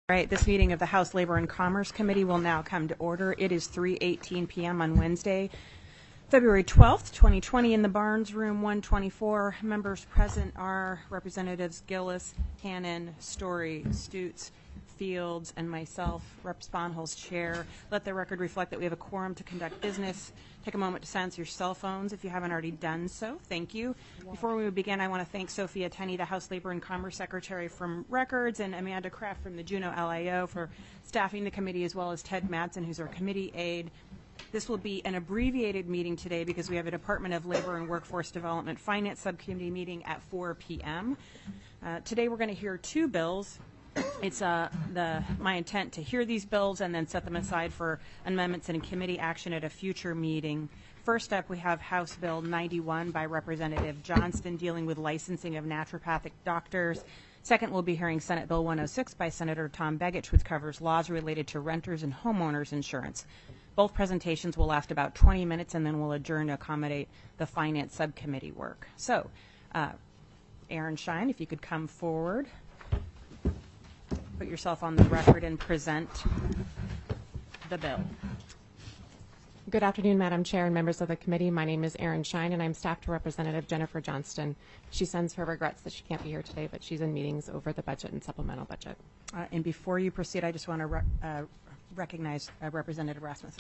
All right, this meeting of the House Labor and Commerce Committee will now come to order. It is 3:18 p.m. on Wednesday, February 12th, 2020, in the Barnes Room 124. Members present are Representatives Gillis, Hannan, Story, Stutes, Fields, and myself, Rep. Sponholz, Chair. Let the record reflect that we have a quorum to conduct business. Take a moment to silence your cell phones if you haven't already done so. Thank you. Before we begin, I want to thank Sophia Tenney, the House Labor and Commerce Secretary from Records, and Amanda Kraft from the Juneau LIO for staffing the committee, as well as Ted Madsen, who's our committee aide. This will be an abbreviated meeting today because we have a Department of Labor and Workforce Development Finance Subcommittee meeting at 4 p.m. Today we're going to hear two bills. It's my intent to hear these bills and then set them aside for amendments and committee action at a future meeting. First up, we have House Bill 91 by Representative Johnston dealing with licensing of naturopathic doctors. Second, we'll be hearing Senate Bill 106 by Senator Tom Begich, which covers laws related to renters and homeowners insurance. Both presentations will last about 20 minutes, and then we'll adjourn to accommodate the Finance Subcommittee work. So, Aaron Shine, if you could come forward. Put yourself on the record and present the bill. Good afternoon, Madam Chair and members of the committee. My name is Erin Shine, and I'm staff to Representative Jennifer Johnston. She sends her regrets that she can't be here today, but she's in meetings over the budget and supplemental budget. And before you proceed, I just want to recognize Representative Rasmussen.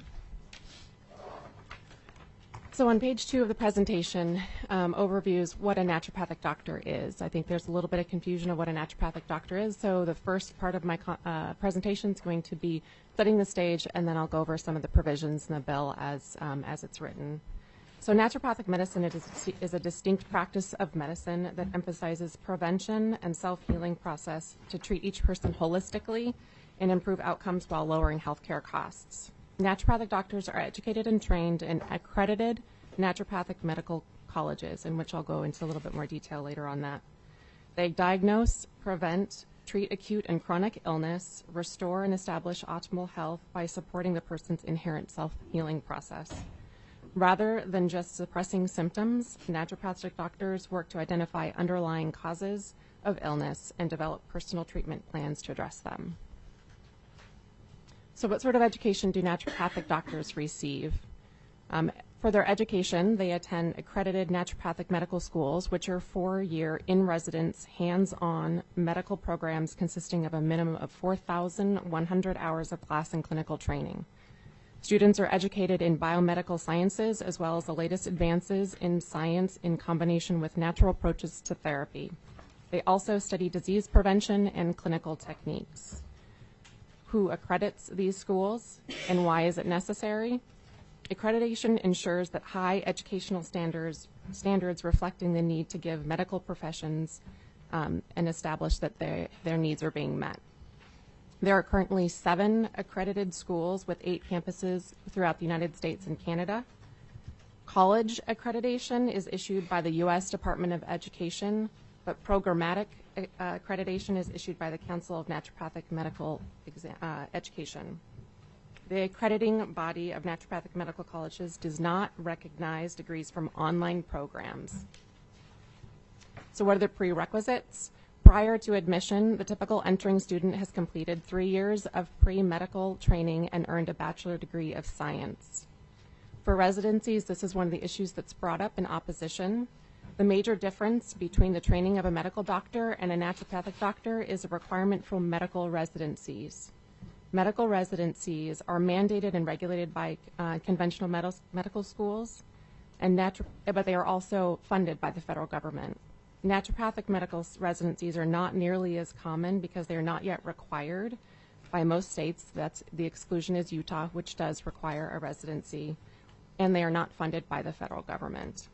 So on page 2 of the presentation, overviews what a naturopathic doctor is. I think there's a little bit of confusion of what a naturopathic doctor is. So the first part of my presentation is going to be setting the stage, and then I'll go over some of the provisions in the bill as it's written. So naturopathic medicine is a distinct practice of medicine that emphasizes prevention and self-healing process to treat each person holistically and improve outcomes while lowering healthcare costs. Naturopathic doctors are educated and trained in accredited naturopathic medical colleges, in which I'll go into a little bit more detail later on that. They diagnose, prevent, treat acute and chronic illness, restore and establish optimal health by supporting the person's inherent self-healing process. Rather than just suppressing symptoms, naturopathic doctors work to identify underlying causes of illness and develop personal treatment plans to address them. So what sort of education do naturopathic doctors receive? For their education, they attend accredited naturopathic medical schools, which are 4-year in-residence, hands-on medical programs consisting of a minimum of 4,100 hours of class and clinical training. Students are educated in biomedical sciences as well as the latest advances in science in combination with natural approaches to therapy. They also study disease prevention and clinical techniques. Who accredits these schools and why is it necessary? Accreditation ensures that high educational standards reflecting the need to give medical professions and establish that their needs are being met. There are currently 7 accredited schools with 8 campuses throughout the United States and Canada. College accreditation is issued by the U.S. Department of Education, but programmatic accreditation is issued by the Council of Naturopathic Medical Education. The accrediting body of naturopathic medical colleges does not recognize degrees from online programs. So what are the prerequisites? Prior to admission, the typical entering student has completed 3 years of pre-medical training and earned a bachelor degree of science. For residencies, this is one of the issues that's brought up in opposition. The major difference between the training of a medical doctor and a naturopathic doctor is a requirement for medical residencies. Medical residencies are mandated and regulated by conventional medical schools, but they are also funded by the federal government. Naturopathic medical residencies are not nearly as common because they are not yet required by most states. The exclusion is Utah, which does require a residency, and they are not funded by the federal government.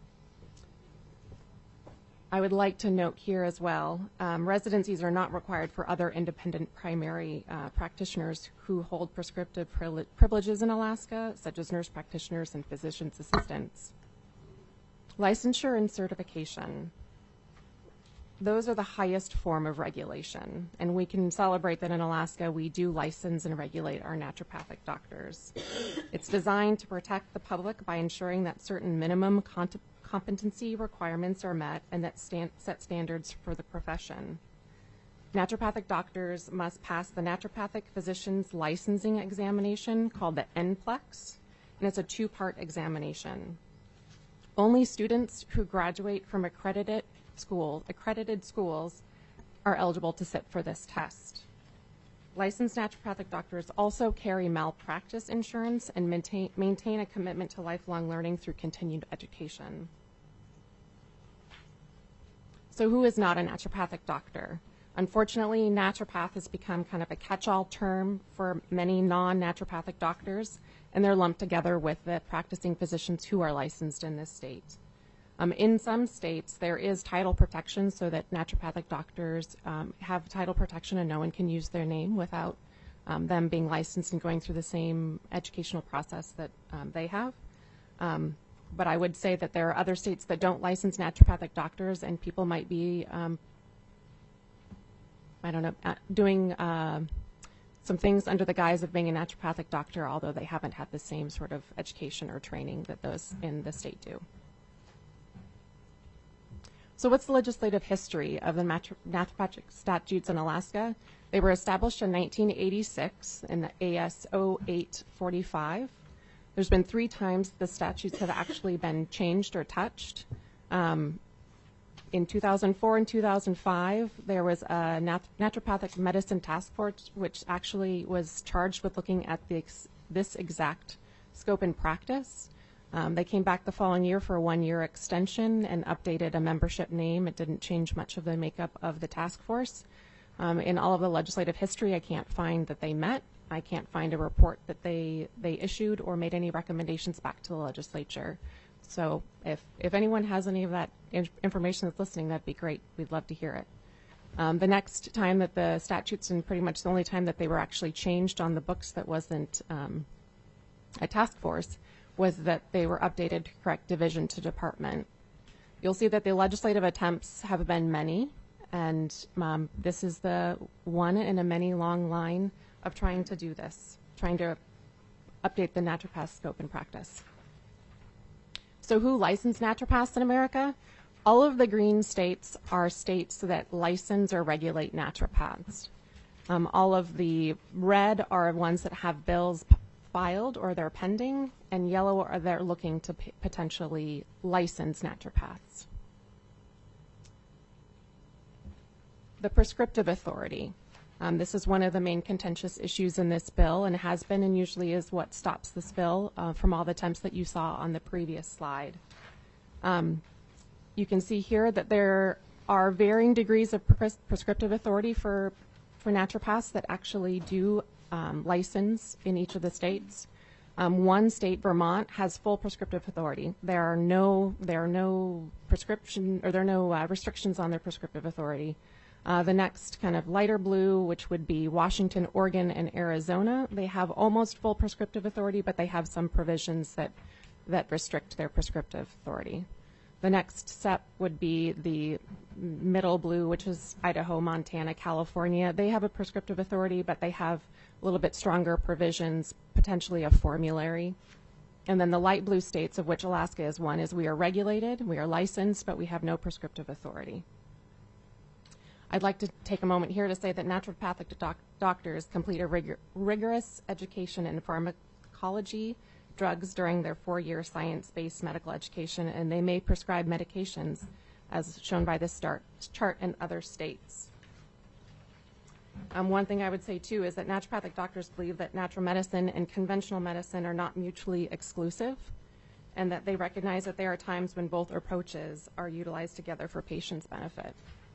I would like to note here as well, residencies are not required for other independent primary practitioners who hold prescriptive privileges in Alaska, such as nurse practitioners and physician's assistants. Licensure and certification. Those are the highest form of regulation, and we can celebrate that in Alaska we do license and regulate our naturopathic doctors. It's designed to protect the public by ensuring that certain minimum competency requirements are met and that set standards for the profession. naturopathic doctors must pass the Naturopathic Physician's Licensing Examination called the NPLEX, and it's a two-part examination. Only students who graduate from accredited schools are eligible to sit for this test. Licensed naturopathic doctors also carry malpractice insurance and maintain a commitment to lifelong learning through continued education. So who is not a naturopathic doctor? Unfortunately, naturopath has become kind of a catch-all term for many non-naturopathic doctors, and they're lumped together with the practicing physicians who are licensed in this state. In some states, there is title protection so that naturopathic doctors have title protection and no one can use their name without them being licensed and going through the same educational process that they have. But I would say that there are other states that don't license naturopathic doctors, and people might be, doing some things under the guise of being a naturopathic doctor, although they haven't had the same sort of education or training that those in the state do. So what's the legislative history of the naturopathic statutes in Alaska? They were established in 1986 in the ASO 845. There's been 3 times the statutes have actually been changed or touched. In 2004 and 2005, there was a naturopathic medicine task force which actually was charged with looking at this exact scope and practice. They came back the following year for a 1-year extension and updated a membership name. It didn't change much of the makeup of the task force. In all of the legislative history, I can't find that they met. I can't find a report that they issued or made any recommendations back to the legislature. So if anyone has any of that information that's listening, that'd be great. We'd love to hear it. The next time that the statutes, and pretty much the only time that they were actually changed on the books that wasn't a task force, was that they were updated to correct division to department. You'll see that the legislative attempts have been many, and this is the one in a many long line of trying to do this, trying to update the naturopath scope and practice. So who licensed naturopaths in America? All of the green states are states that license or regulate naturopaths. All of the red are ones that have bills filed or they're pending, and yellow are they're looking to potentially license naturopaths. The prescriptive authority. This is one of the main contentious issues in this bill, and has been and usually is what stops this bill from all the attempts that you saw on the previous slide. You can see here that there are varying degrees of prescriptive authority for naturopaths that actually do license in each of the states. One state, Vermont, has full prescriptive authority. There are no restrictions on their prescriptive authority. The next kind of lighter blue, which would be Washington, Oregon, and Arizona, they have almost full prescriptive authority, but they have some provisions that restrict their prescriptive authority. The next step would be the middle blue, which is Idaho, Montana, California. They have a prescriptive authority, but they have a little bit stronger provisions, potentially a formulary. And then the light blue states, of which Alaska is one, is we are regulated, we are licensed, but we have no prescriptive authority. I'd like to take a moment here to say that naturopathic doctors complete a rigorous education in pharmacology, drugs during their 4-year science-based medical education, and they may prescribe medications, as shown by this chart in other states. One thing I would say, too, is that naturopathic doctors believe that natural medicine and conventional medicine are not mutually exclusive, and that they recognize that there are times when both approaches are utilized together for patients' benefit.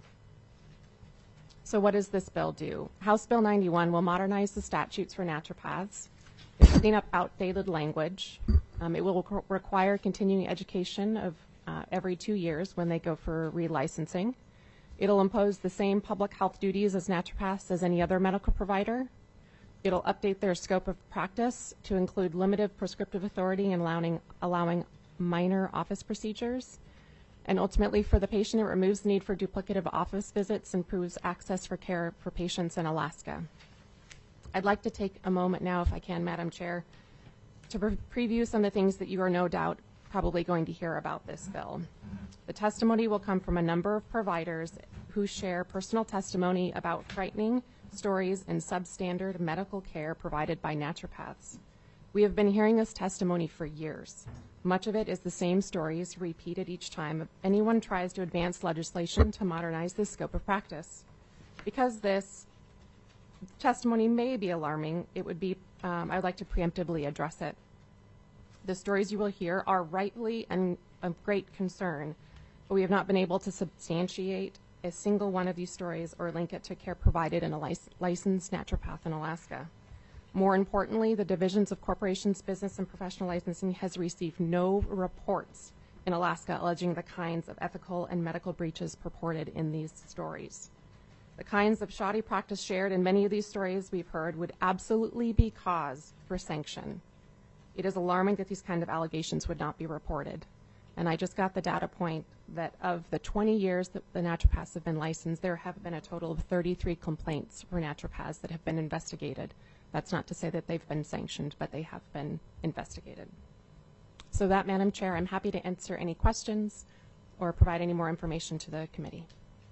So what does this bill do? House Bill 91 will modernize the statutes for naturopaths. It will clean up outdated language. It will require continuing education of every 2 years when they go for relicensing. It'll impose the same public health duties as naturopaths as any other medical provider. It'll update their scope of practice to include limited prescriptive authority and allowing minor office procedures. And ultimately, for the patient, it removes the need for duplicative office visits and improves access for care for patients in Alaska. I'd like to take a moment now, if I can, Madam Chair, to preview some of the things that you are no doubt probably going to hear about this bill. The testimony will come from a number of providers who share personal testimony about frightening stories and substandard medical care provided by naturopaths. We have been hearing this testimony for years. Much of it is the same stories repeated each time anyone tries to advance legislation to modernize the scope of practice. Because this testimony may be alarming, it would be, I would like to preemptively address it. The stories you will hear are rightly and of great concern, but we have not been able to substantiate a single one of these stories or link it to care provided in a licensed naturopath in Alaska. More importantly, the Divisions of Corporations, Business, and Professional Licensing has received no reports in Alaska alleging the kinds of ethical and medical breaches purported in these stories. The kinds of shoddy practice shared in many of these stories we've heard would absolutely be cause for sanction. It is alarming that these kind of allegations would not be reported. And I just got the data point that of the 20 years that the naturopaths have been licensed, there have been a total of 33 complaints for naturopaths that have been investigated. That's not to say that they've been sanctioned, but they have been investigated. So that, Madam Chair, I'm happy to answer any questions or provide any more information to the committee.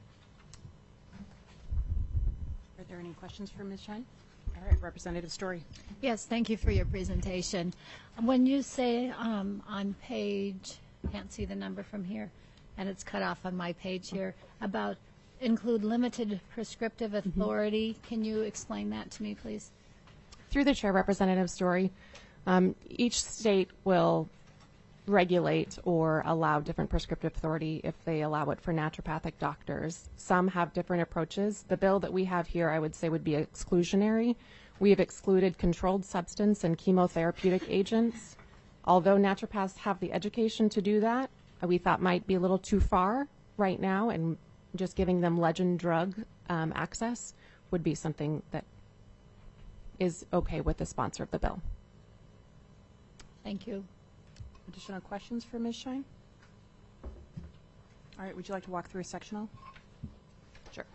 Are there any questions for Ms. Shine? All right, Representative Story. Yes, thank you for your presentation. When you say on page, can't see the number from here, and it's cut off on my page here, about include limited prescriptive authority, can you explain that to me, please? Through the chair, Representative Story, each state will regulate or allow different prescriptive authority if they allow it for naturopathic doctors. Some have different approaches. The bill that we have here, I would say, would be exclusionary. We have excluded controlled substance and chemotherapeutic agents. Although naturopaths have the education to do that, we thought might be a little too far right now, and just giving them legend drug access would be something that is okay with the sponsor of the bill. Thank you. Additional questions for Ms. Shine? All right, would you like to walk through a sectional? Sure.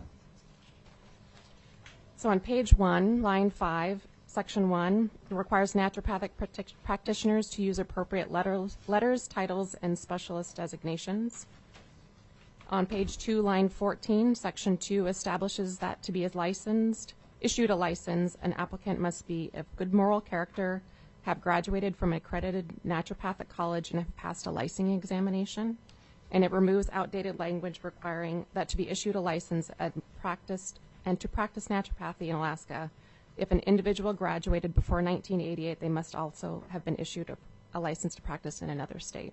So on page 1, line 5, section 1, it requires naturopathic practitioners to use appropriate letters, titles, and specialist designations. On page 2, line 14, section 2 establishes that to be issued a license, an applicant must be of good moral character, have graduated from an accredited naturopathic college, and have passed a licensing examination. And it removes outdated language requiring that to be issued a license and to practice naturopathy in Alaska. If an individual graduated before 1988, they must also have been issued a license to practice in another state.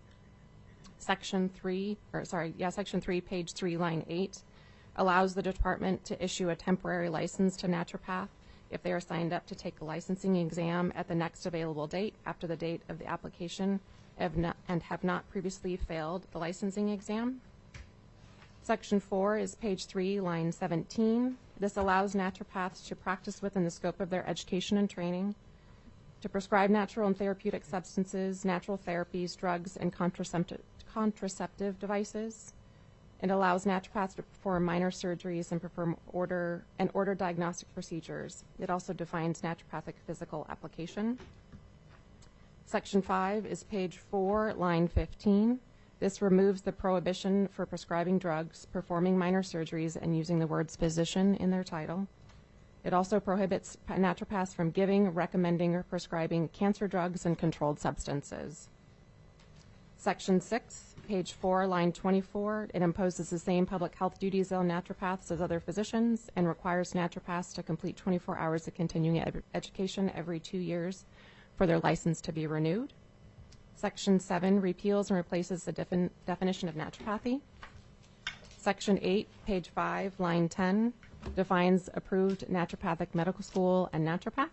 Section 3, page 3, line 8, allows the department to issue a temporary license to naturopath if they are signed up to take a licensing exam at the next available date after the date of the application and have not previously failed the licensing exam. Section 4 is page 3, line 17. This allows naturopaths to practice within the scope of their education and training, to prescribe natural and therapeutic substances, natural therapies, drugs, and contraceptive devices. It allows naturopaths to perform minor surgeries and perform order diagnostic procedures. It also defines naturopathic physical application. Section 5 is page 4, line 15. This removes the prohibition for prescribing drugs, performing minor surgeries, and using the words physician in their title. It also prohibits naturopaths from giving, recommending, or prescribing cancer drugs and controlled substances. Section 6, page 4, line 24, it imposes the same public health duties on naturopaths as other physicians and requires naturopaths to complete 24 hours of continuing education every 2 years for their license to be renewed. Section 7 repeals and replaces the definition of naturopathy. Section 8, page 5, line 10, defines approved naturopathic medical school and naturopath.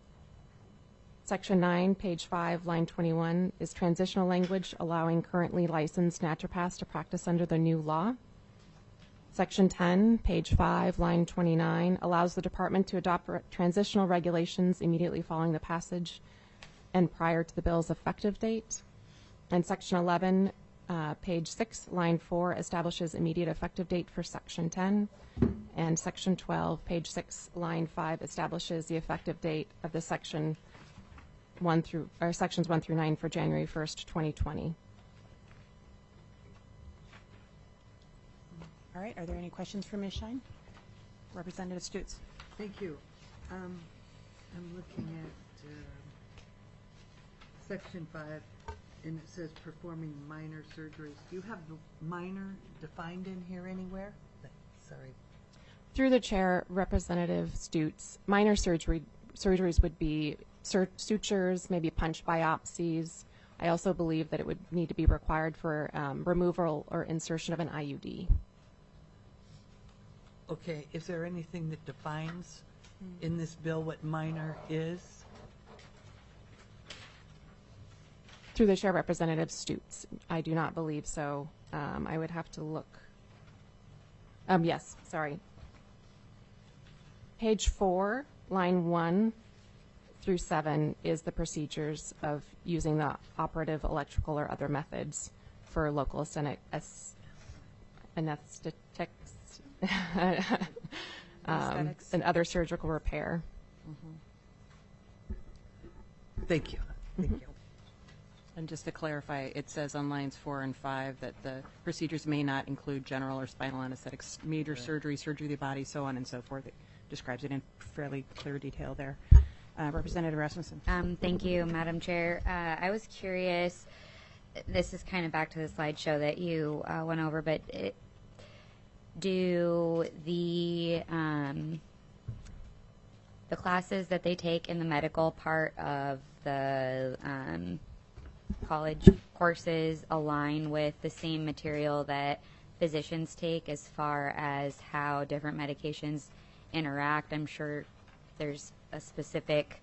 Section 9, page 5, line 21, is transitional language allowing currently licensed naturopaths to practice under the new law. Section 10, page 5, line 29, allows the department to adopt transitional regulations immediately following the passage and prior to the bill's effective date. And Section 11, page 6, line 4, establishes immediate effective date for Section 10. And Section 12, page 6, line 5, establishes the effective date of the section sections 1 through 9 for January 1st, 2020. All right, are there any questions for Ms. Shine? Representative Stutz. Thank you. I'm looking at Section 5, and it says performing minor surgeries. Do you have the minor defined in here anywhere? Sorry. Through the chair, Representative Stutz, minor surgeries would be sutures, maybe punch biopsies. I also believe that it would need to be required for removal or insertion of an IUD. Okay, is there anything that defines in this bill what minor is? Through the chair, Representative Stutz, I do not believe so. I would have to look. Yes, sorry. Page 4, line 1 through 7 is the procedures of using the operative electrical or other methods for local anesthetics and other surgical repair. Thank you. Thank you. And just to clarify, it says on lines 4 and 5 that the procedures may not include general or spinal anesthetics, major surgery, surgery of the body, so on and so forth. It describes it in fairly clear detail there. Representative Rasmussen. Thank you, Madam Chair. I was curious, this is kind of back to the slideshow that you went over, but do the classes that they take in the medical part of the college courses align with the same material that physicians take as far as how different medications interact? I'm sure there's a specific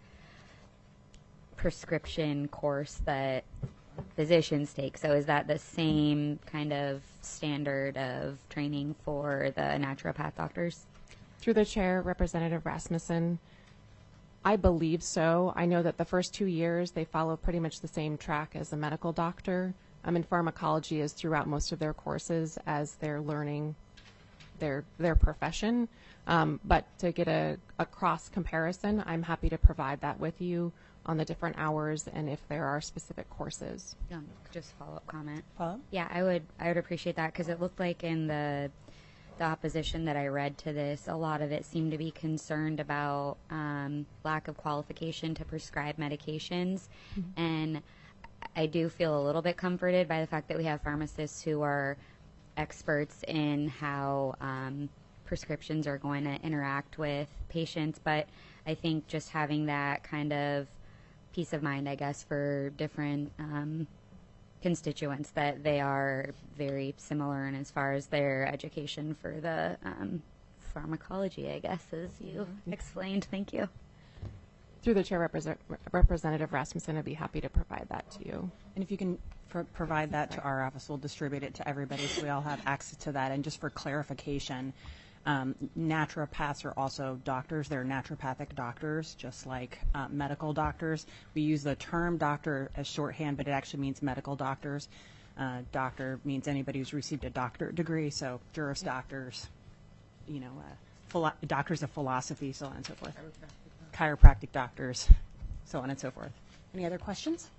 prescription course that physicians take. So is that the same kind of standard of training for the naturopath doctors? Through the chair, Representative Rasmussen, I believe so. I know that the first 2 years they follow pretty much the same track as a medical doctor. And pharmacology is throughout most of their courses as they're learning their profession. But to get a cross comparison, I'm happy to provide that with you on the different hours and if there are specific courses. Just follow-up comment. Follow? Yeah, I would appreciate that because it looked like in the opposition that I read to this, a lot of it seemed to be concerned about lack of qualification to prescribe medications. And I do feel a little bit comforted by the fact that we have pharmacists who are experts in how prescriptions are going to interact with patients. But I think just having that kind of peace of mind, I guess, for different constituents, that they are very similar in as far as their education for the pharmacology, I guess, as you explained. Thank you. Through the chair, Representative Rasmussen, I'd be happy to provide that to you. And if you can provide that to our office, we'll distribute it to everybody so we all have access to that. And just for clarification, naturopaths are also doctors. They're naturopathic doctors, just like medical doctors. We use the term doctor as shorthand, but it actually means medical doctors. Doctor means anybody who's received a doctorate degree, so juris doctors, doctors of philosophy, so on and so forth. Chiropractic doctors, so on and so forth. Any other questions?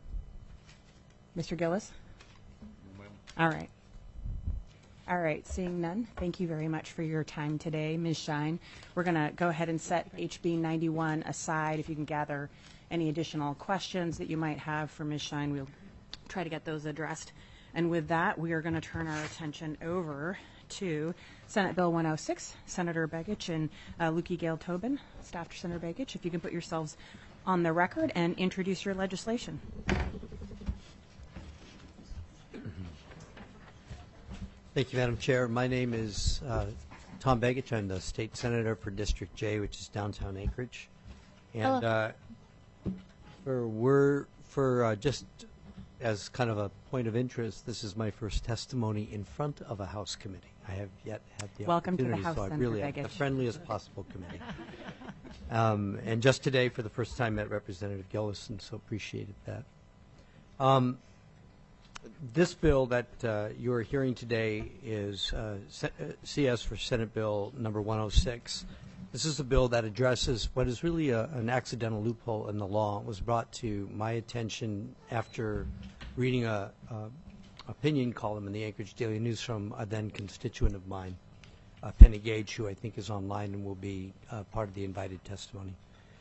Mr. Gillis? All right. All right, seeing none, thank you very much for your time today, Ms. Shine. We're going to go ahead and set HB 91 aside. If you can gather any additional questions that you might have for Ms. Shine, we'll try to get those addressed. And with that, we are going to turn our attention over to Senate Bill 106, Senator Begich and Lukey Gale Tobin, Staff to Senator Begich. If you can put yourselves on the record and introduce your legislation. Thank you, Madam Chair. My name is Tom Begich. I'm the state senator for District J, which is downtown Anchorage. And just as kind of a point of interest, this is my first testimony in front of a House committee. I have yet had the Welcome to the opportunity, House, so I Senator really am the Begich. friendliest possible committee. And just today, for the first time, met Representative Gillis, and so appreciated that. This bill that you are hearing today is CS for Senate Bill number 106. This is a bill that addresses what is really an accidental loophole in the law. It was brought to my attention after reading a opinion column in the Anchorage Daily News from a then constituent of mine, Penny Gage, who I think is online and will be part of the invited testimony.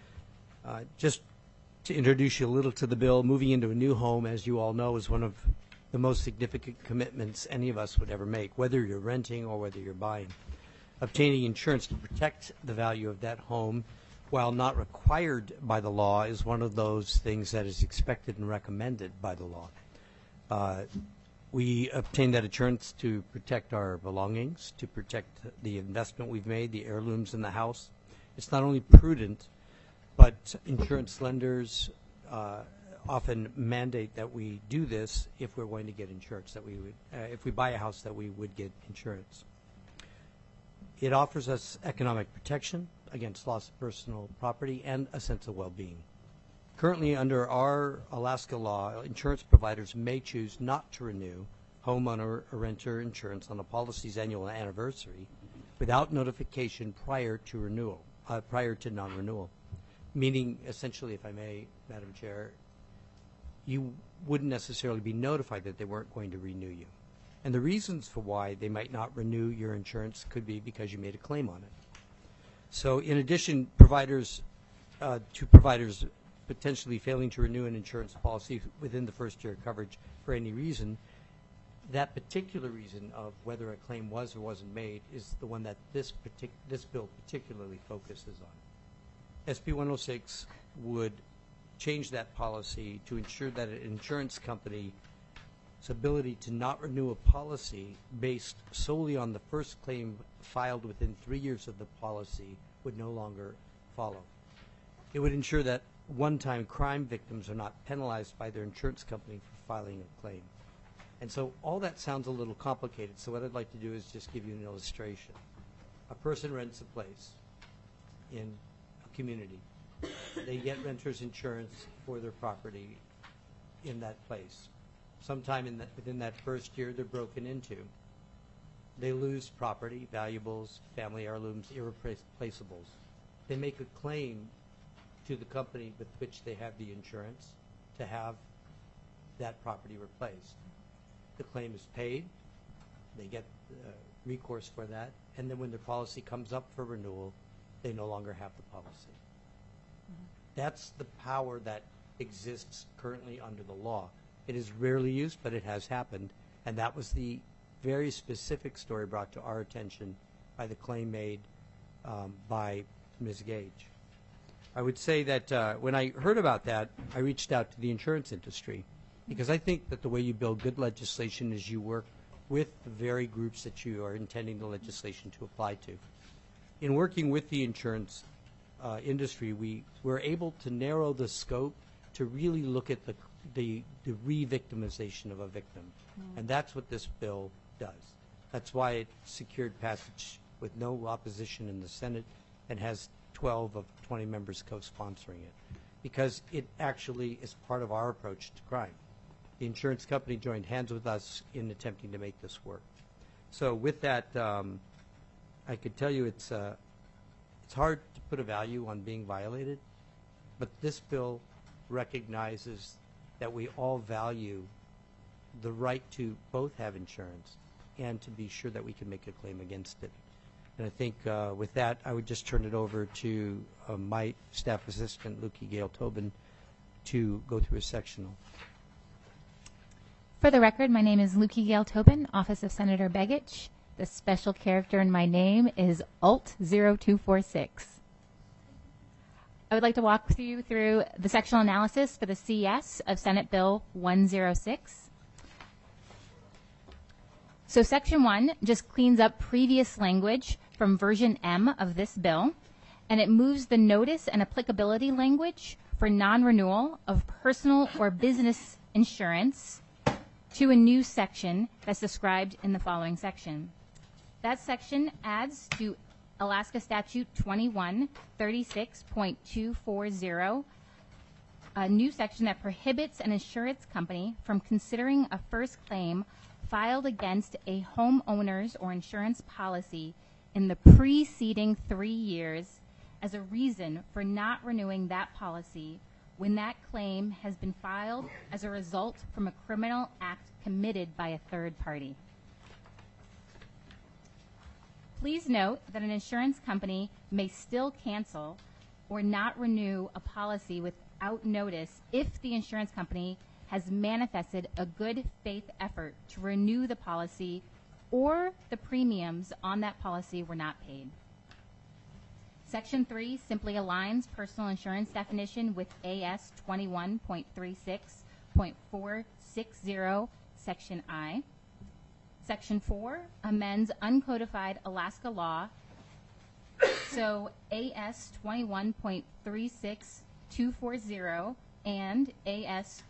Just to introduce you a little to the bill, moving into a new home, as you all know, is one of the most significant commitments any of us would ever make, whether you're renting or whether you're buying. Obtaining insurance to protect the value of that home, while not required by the law, is one of those things that is expected and recommended by the law. We obtain that insurance to protect our belongings, to protect the investment we've made, the heirlooms in the house. It's not only prudent, but insurance lenders often mandate that we do this if we're going to get insurance, that we would, if we buy a house, that we would get insurance. It offers us economic protection against loss of personal property and a sense of well-being. Currently, under our Alaska law, insurance providers may choose not to renew homeowner or renter insurance on a policy's annual anniversary without notification prior to renewal, prior to non-renewal. Meaning, essentially, if I may, Madam Chair, you wouldn't necessarily be notified that they weren't going to renew you. And the reasons for why they might not renew your insurance could be because you made a claim on it. So in addition, providers potentially failing to renew an insurance policy within the first year of coverage for any reason, that particular reason of whether a claim was or wasn't made is the one that this bill particularly focuses on. SB 106 would change that policy to ensure that an insurance company's ability to not renew a policy based solely on the first claim filed within 3 years of the policy would no longer follow. It would ensure that one-time crime victims are not penalized by their insurance company for filing a claim. And so all that sounds a little complicated, so what I'd like to do is just give you an illustration. A person rents a place in a community. They get renter's insurance for their property in that place. Sometime within that first year, they're broken into. They lose property, valuables, family heirlooms, irreplaceables. They make a claim to the company with which they have the insurance to have that property replaced. The claim is paid. They get recourse for that. And then when their policy comes up for renewal, they no longer have the policy. That's the power that exists currently under the law. It is rarely used, but it has happened. And that was the very specific story brought to our attention by the claim made by Ms. Gage. I would say that when I heard about that, I reached out to the insurance industry because I think that the way you build good legislation is you work with the very groups that you are intending the legislation to apply to. In working with the insurance industry, we were able to narrow the scope to really look at the re-victimization of a victim. And that's what this bill does. That's why it secured passage with no opposition in the Senate and has 12 of 20 members co-sponsoring it, because it actually is part of our approach to crime. The insurance company joined hands with us in attempting to make this work. So with that, I could tell you it's hard to put a value on being violated, but this bill recognizes that we all value the right to both have insurance and to be sure that we can make a claim against it. And I think with that, I would just turn it over to my staff assistant, Lukey Gale Tobin, to go through a sectional. For the record, my name is Lukey Gale Tobin, Office of Senator Begich. The special character in my name is Alt0246. I would like to walk you through the sectional analysis for the CS of Senate Bill 106. So Section 1 just cleans up previous language from version M of this bill, and it moves the notice and applicability language for non-renewal of personal or business insurance to a new section that's described in the following section. That section adds to Alaska Statute 2136.240 a new section that prohibits an insurance company from considering a first claim filed against a homeowner's or insurance policy in the preceding 3 years as a reason for not renewing that policy when that claim has been filed as a result from a criminal act committed by a third party. Please note that an insurance company may still cancel or not renew a policy without notice if the insurance company has manifested a good faith effort to renew the policy or the premiums on that policy were not paid. Section 3 simply aligns personal insurance definition with AS 21.36.460, Section I. Section 4 amends uncodified Alaska law, so AS 21.36240 and AS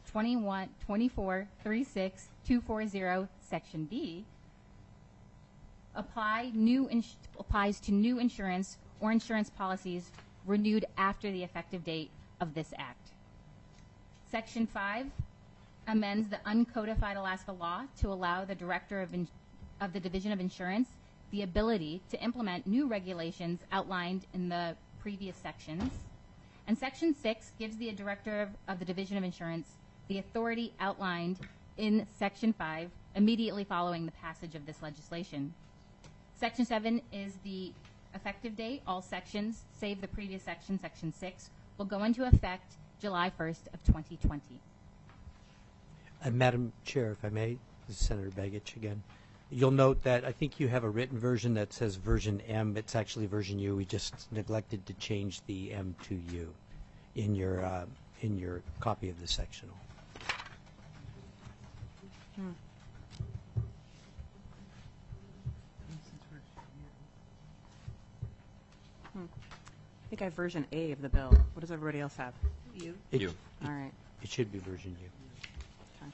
24.36240, Section B, applies to new insurance or insurance policies renewed after the effective date of this act. Section 5 amends the uncodified Alaska law to allow the director of the Division of Insurance the ability to implement new regulations outlined in the previous sections. And Section 6 gives the director of the Division of Insurance the authority outlined in Section 5 immediately following the passage of this legislation. Section 7 is the effective date. All sections, save the previous section, Section 6, will go into effect July 1st of 2020. Madam Chair, if I may, this is Senator Begich again. You'll note that I think you have a written version that says version M. It's actually version U. We just neglected to change the M to U in your copy of the sectional. I think I have version A of the bill. What does everybody else have? You? You. All right. It should be version U. Okay.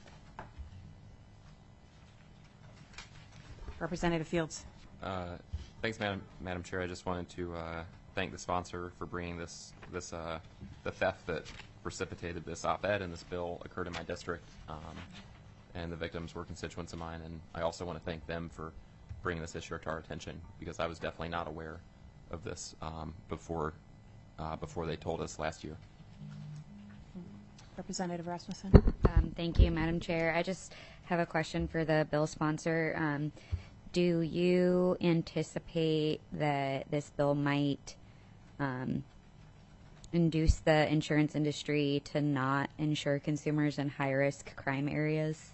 Representative Fields. Thanks, Madam Chair. I just wanted to thank the sponsor for bringing the theft that precipitated this op-ed and this bill occurred in my district, and the victims were constituents of mine. And I also want to thank them for bringing this issue to our attention, because I was definitely not aware of this before they told us last year. Representative Rasmussen. Thank you, Madam Chair. I just have a question for the bill sponsor. Do you anticipate that this bill might induce the insurance industry to not insure consumers in high-risk crime areas?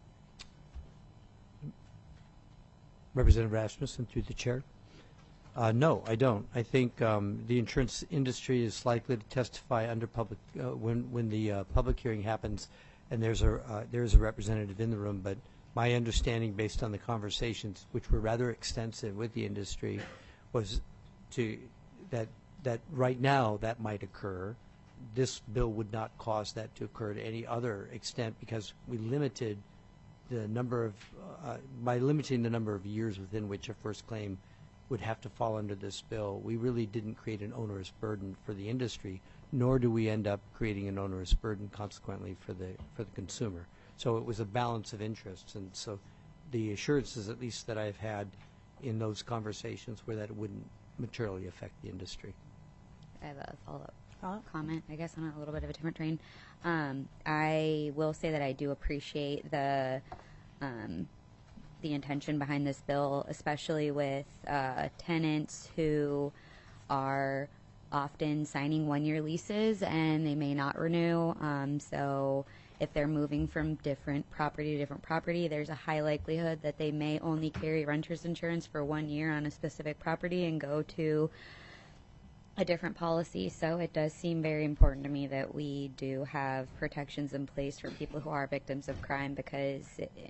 Representative Rasmussen, through the chair. No, I don't. I think the insurance industry is likely to testify under public when the public hearing happens, and there's a representative in the room. But my understanding, based on the conversations, which were rather extensive with the industry, was that right now that might occur. This bill would not cause that to occur to any other extent, because we limited the number of by limiting the number of years within which a first claim would have to fall under this bill. We really didn't create an onerous burden for the industry, nor do we end up creating an onerous burden consequently for the consumer. So it was a balance of interests, and so the assurances, at least that I've had in those conversations, were that it wouldn't materially affect the industry. I have a follow-up comment, I guess, on a little bit of a different train. I will say that I do appreciate the intention behind this bill, especially with tenants who are often signing one-year leases and they may not renew. So if they're moving from different property to different property, there's a high likelihood that they may only carry renter's insurance for 1 year on a specific property and go to a different policy. So it does seem very important to me that we do have protections in place for people who are victims of crime, because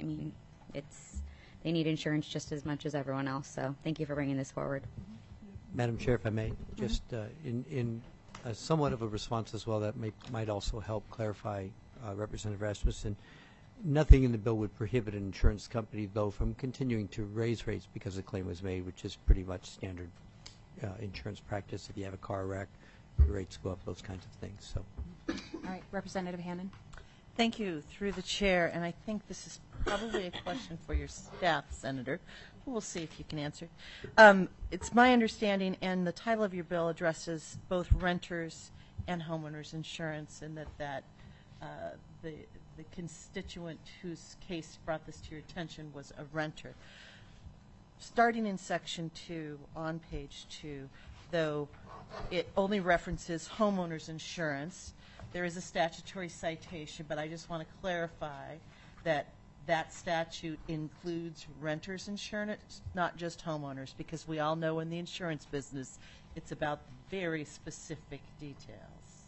they need insurance just as much as everyone else. So thank you for bringing this forward. Madam Chair, if I may, just in somewhat of a response as well, that might also help clarify Representative Rasmussen. Nothing in the bill would prohibit an insurance company, though, from continuing to raise rates because a claim was made, which is pretty much standard insurance practice. If you have a car wreck, the rates go up, those kinds of things. So, All right, Representative Hannon. Thank you, through the chair, and I think this is probably a question for your staff, Senator. We'll see if you can answer. It's my understanding, and the title of your bill addresses both renters and homeowners insurance, and that the constituent whose case brought this to your attention was a renter. Starting in Section 2 on page 2, though it only references homeowners insurance, there is a statutory citation, but I just want to clarify that that statute includes renters insurance, not just homeowners, because we all know in the insurance business it's about very specific details.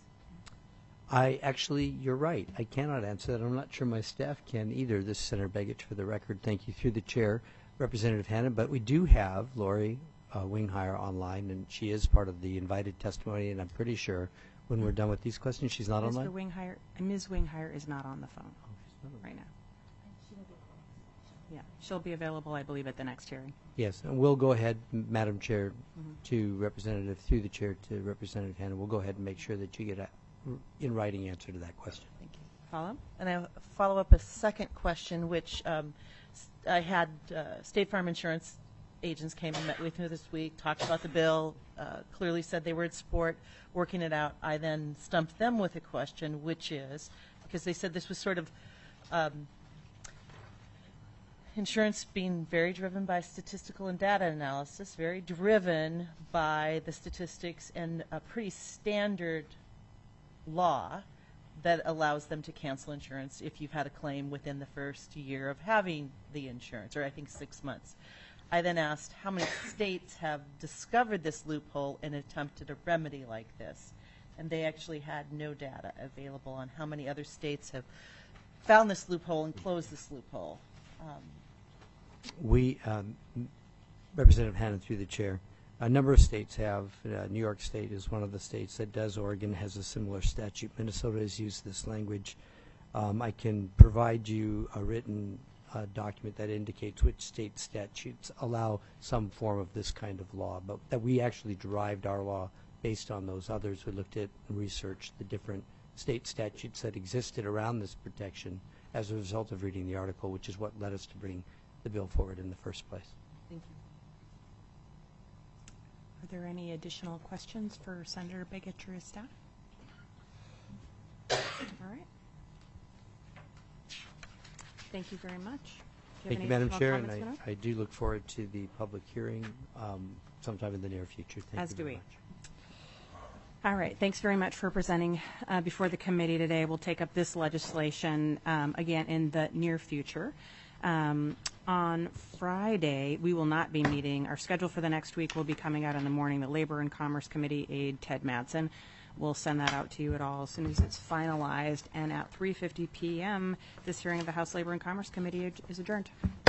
You're right. I cannot answer that. I'm not sure my staff can either. This is Senator Begich for the record. Thank you through the chair, Representative Hannan. But we do have Lori Winghire online, and she is part of the invited testimony, and I'm pretty sure when we're done with these questions, she's not online? Ms. Winghire is not on the phone right now. Yeah, she'll be available, I believe, at the next hearing. Yes, and we'll go ahead, Madam Chair, to Representative, through the chair to Representative Hannan, we'll go ahead and make sure that you get a in writing answer to that question. Thank you. Follow? And I follow up a second question, which I had State Farm Insurance agents came and met with me this week, talked about the bill, clearly said they were at sport, working it out. I then stumped them with a question, which is, because they said this was sort of insurance being very driven by statistical and data analysis, very driven by the statistics and a pretty standard law that allows them to cancel insurance if you've had a claim within the first year of having the insurance, or I think 6 months. I then asked how many states have discovered this loophole and attempted a remedy like this, and they actually had no data available on how many other states have found this loophole and closed this loophole. We, Representative Hannan through the chair, a number of states have. New York State is one of the states that does. Oregon has a similar statute. Minnesota has used this language. I can provide you a written document that indicates which state statutes allow some form of this kind of law, but that we actually derived our law based on those others. We looked at and researched the different state statutes that existed around this protection as a result of reading the article, which is what led us to bring the bill forward in the first place. Thank you. Are there any additional questions for Senator Begich or his staff? All right. Thank you very much. Thank you, Madam Chair, and I do look forward to the public hearing sometime in the near future. Thank you very much. All right. Thanks very much for presenting before the committee today. We'll take up this legislation again in the near future. On Friday, we will not be meeting. Our schedule for the next week will be coming out in the morning. The Labor and Commerce Committee aide, Ted Madsen, will send that out to you at all as soon as it's finalized. And at 3:50 p.m., this hearing of the House Labor and Commerce Committee is adjourned.